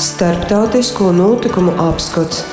Starptautisko notikumu apskats.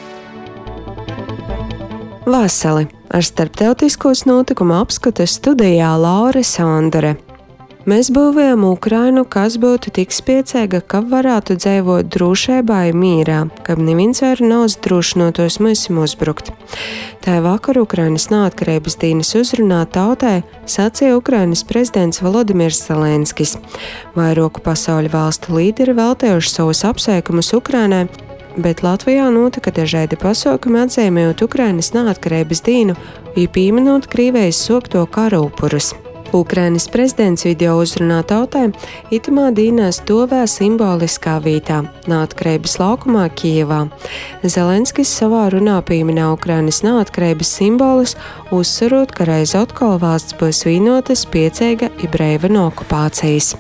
Vasali ar starptautiskos notikumu apskatu studijā Laure Sandere. Mēs būvējam Ukrainu, kas būtu tik spēcīga, ka varētu dzīvot drošībā un mīrā, kad neviens vairs nav uzdrošinātos mums uzbrukt. Tā vakar Ukrainas neatkarības dienas uzrunā tautai sacīja Ukrainas prezidents Volodimirs Zelenskis. Vairoku pasauļu valstu līderi veltējuši savus apsveikumus Ukrainai, bet Latvijā notika dažādi pasākumi atzīmējot Ukrainas neatkarības dienu un pieminot Krievijas sokto kara upurus. Ukrainas prezidents video uzrunā tautai itamā dīnā stāvē simboliskā vietā neatkarības laukumā Kijevā. Zelenskis savā runā pieminē Ukrainas neatkarības simbolus, uzsverot, ka reiz atkal valsts būs vienota, spēcīga і brīva no окупацijas.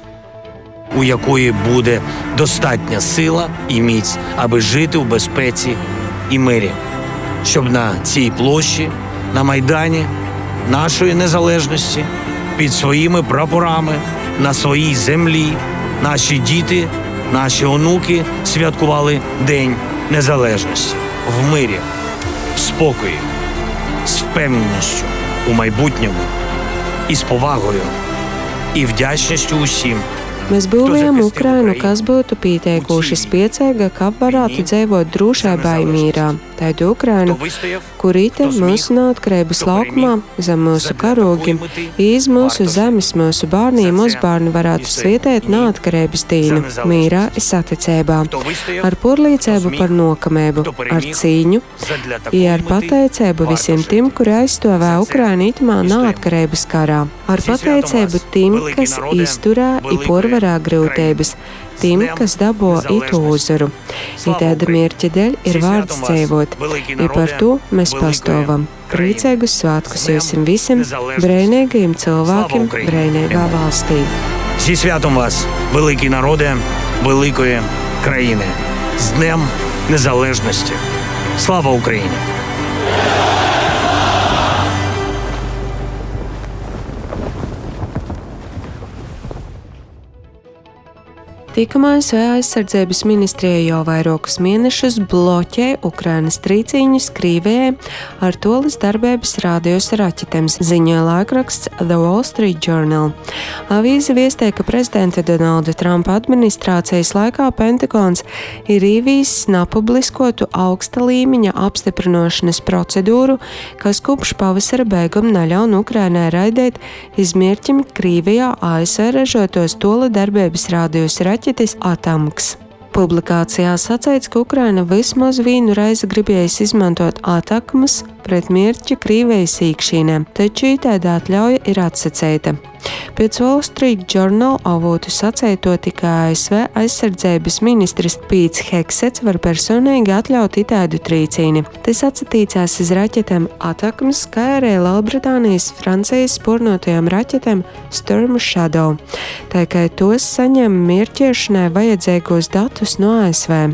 У якої буде достатня сила і міць, аби жити в безпеці і мирі. Щоб на цій площі, на Майдані нашої незалежності, під своїми прапорами, на своїй землі, наші діти, наші онуки святкували День Незалежності в мирі, в спокої, з впевненістю у майбутньому, і з повагою, і вдячністю усім. Mēs būvējam Ukrainu, kas būtu pieteikuši spēcīga, ka varētu dzīvot drošībā un mīrā. Tādu Ukrainu, kur ite mūsu neatkarības laukumā, zem mūsu karogiem, iz mūsu zemes, mūsu bērniem, uzbērni varētu svietēt neatkarības dienu, mīrā un saticībā, ar porlīcību par nokamību, ar cīņu, un ar pateicību visiem tiem, kuri aizstāvē Ukrainu itamā neatkarības karā, ar pateicību tiem, kas izturē un porvarē grūtības, tiem, kas dabo itu uzvaru. I tāda mērķa dēļ ir vārds dzīvot, i par to mēs pastāvam. Priecīgus svētkus jums visiem, brēnīgajiem cilvēkiem, brēnīgā valstī. Зі святом вас, великі народи, великої країни. З Днем Незалежності. Слава Україні! Tikmēr ASV aizsardzības ministrija jau vairākus mēnešus bloķē Ukrainas trīcīņus Krievijai ar tolis darbības rādījus raķetēm, ziņoja laikraksts The Wall Street Journal. Avīze viestē, ka prezidenta Donalda Trumpa administrācijas laikā Pentagons ir īvīsis nepubliskotu augsta līmeņa apstiprināšanas procedūru, kas kopš pavasara beigām neļaun Ukrainai raidēt izmērķim Krievijā ASV ražotos tola darbības rādījus raķetes Atamks. Publikācijā sacīts, ka Ukraina vismaz vienu reizi gribējusi izmantot Atakmas pret mērķa Krievijas iekšienē, taču tāda atļauja ir atsacīta. Pēc Wall Street Journal avotu sacīto tikai ASV aizsardzības ministrs Pīts Heksets var personīgi atļaut itādu trīcīni. Tas atsatīcās uz raķetēm Atakmas, kā arī Lielbritānijas, Francijas spornotajām raķetēm Storm Shadow, tā kā tos saņem mērķiešanai vajadzīgos datus no ASV.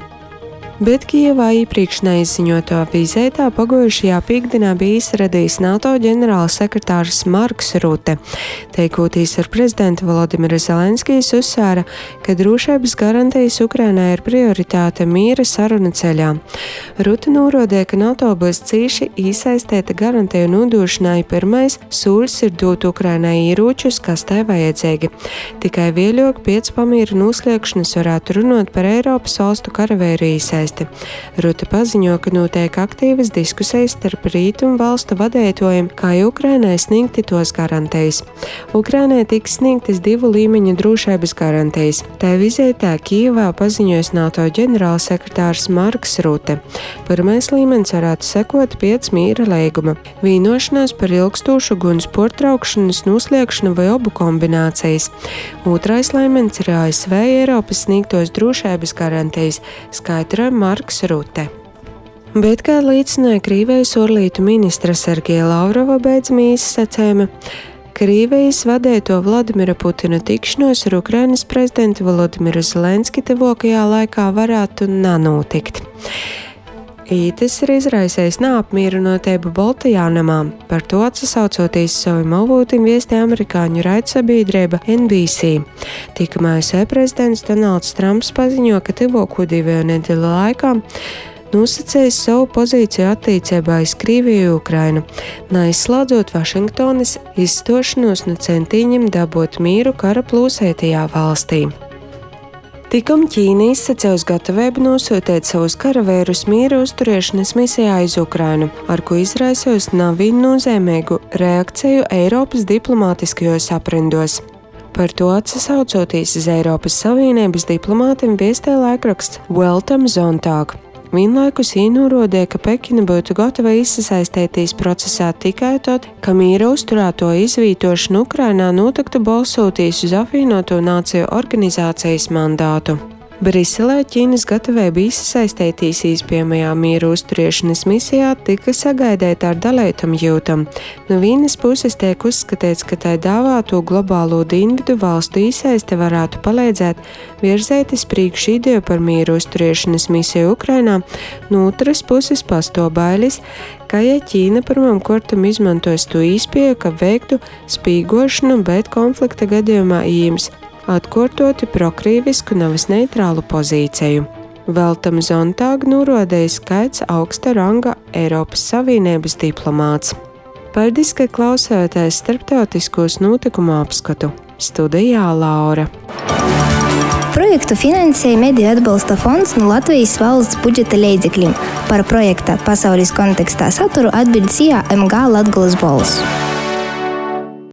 Bet Kijevā iepriekš neizziņoto vizītē pagājušajā piektdienā bija izradījis NATO ģenerālsekretārs Marks Rute. Teikoties ar prezidentu Volodimiru Zelenskijs uzsvēra, ka drošības garantijas Ukrainai ir prioritāte mīra saruna ceļā. Rute norādīja, ka NATO būs cīši iesaistīta garantiju nodošanai. Pirmais solis ir dot Ukrainai ieročus, kas tai vajadzīgi. Tikai vēļāk pēc pamīra noslēgšanas varētu runāt par Eiropas valstu karavīru iesaistību. Rute paziņo, ka notiek aktīvas diskusijas starp rietumu valstu vadītājiem, kā Ukrainai sniegti tos garantijas. Ukrainai tiks sniegtas 2 līmeņu drošības garantijas. Tā vizītē Kijevā paziņojas NATO ģenerālsekretārs Marks Rute. Pirmais līmenis varētu sekot pēc mīra līguma, vienošanās par ilgstošu guns portraukšanas noslēgšanu vai obu kombinācijas. Otrais līmenis ir ASV Eiropas sniegtos drošības garantijas, skaidroja Marks Rute. Bet, kā liecināja Krievijas ārlietu ministra Sergeja Lavrova beidzamā izsacējuma, Krievijas vadīto Vladimira Putina tikšanos ar Ukrainas prezidentu Volodimiru Zelenski tuvākajā laikā varētu nenotikt. Ītis ir izraisējis neapmierinātību Baltajā namā. Par to atsaucoties saviem avotiem viestīja amerikāņu raidsabiedrība NBC. Tikmēr ASV prezidents Donalds Trumps paziņo, ka tuvāko 2 nedēļu laikā nosacījis savu pozīciju attiecībā uz Krieviju un Ukrainu, neizslēdzot Vašingtonas izstošanos no centieniem dabūt mieru kara plūsētajā valstī. Tikam Ķīna izsacījusi gatavību nosūtīt savus karavīrus mieru uzturēšanas misijā uz Ukrainu, ar ko izraisījusi viennozīmīgu reakciju Eiropas diplomātiskajos aprindos. Par to atsaucoties uz Eiropas Savienības diplomātiem viestīja laikraksts Welt am Sonntag. Vienlaikus norādīja, ka Pekina būtu gatava iesaistīties procesā tikai tad, ka miera uzturēto izvietošana Ukrainā notiktu balsoties uz Apvienoto Nāciju organizācijas mandātu. Briselē Ķīnas gatavība iesaistīties iespējamajā miera uzturēšanas misijā tika sagaidīta ar dalītam jūtam. No vienas puses tiek uzskatīts, ka tai dāvāto globālo dienvidu valstu iesaiste varētu palīdzēt virzēt uz priekšu ideju par miera uzturēšanas misiju Ukrainā, no otras puses pastāv bailes, ka ja Ķīna pirmām kārtām izmantos to iespēju, ka veiktu spīgošanu, bet konflikta gadījumā ieņems atkārtoti prokrīvisku, nevis neitrālu pozīciju. Welt am Sonntag norādīja skaits augsta ranga Eiropas Savienības diplomāts. Paldies, ka klausāties starptautiskos notikumu apskatu. Studijā Laura. Projektu finansēja Mediju atbalsta fonds no Latvijas valsts budžeta līdzekļiem. Par projekta pasaules kontekstā saturu atbildēja MG Latgoles balss.